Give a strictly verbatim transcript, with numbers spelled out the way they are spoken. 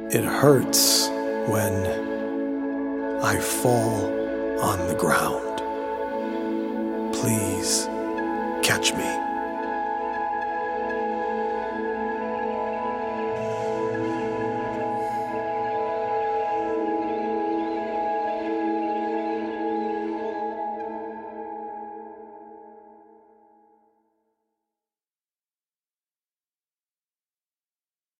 It hurts when I fall on the ground. Please catch me.